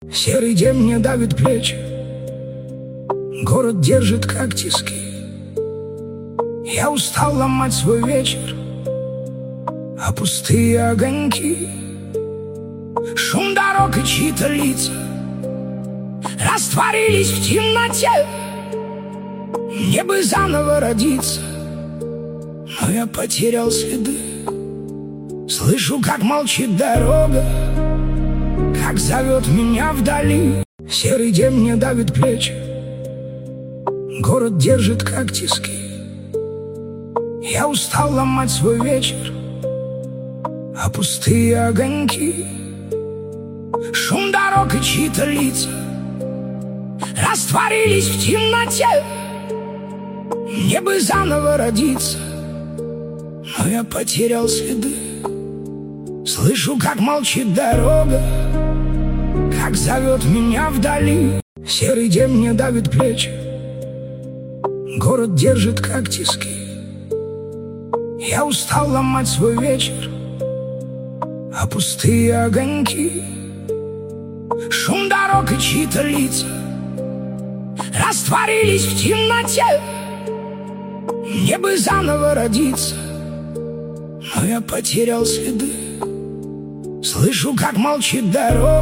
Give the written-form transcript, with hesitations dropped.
Серый день мне давит плечи, город держит как тиски. Я устал ломать свой вечер, а пустые огоньки. Шум дорог и чьи-то лица растворились в темноте. Мне бы заново родиться, но я потерял следы. Слышу, как молчит дорога, как зовет меня вдали. Серый день мне давит плечи, город держит как тиски. Я устал ломать свой вечер, а пустые огоньки. Шум дорог и чьи-то лица растворились в темноте. Мне бы заново родиться, но я потерял следы. Слышу, как молчит дорога, как зовет меня вдали. Серый день мне давит плечи, город держит как тиски. Я устал ломать свой вечер, а пустые огоньки. Шум дорог и чьи-то лица растворились в темноте. Мне бы заново родиться, но я потерял следы. Слышу, как молчит дорога.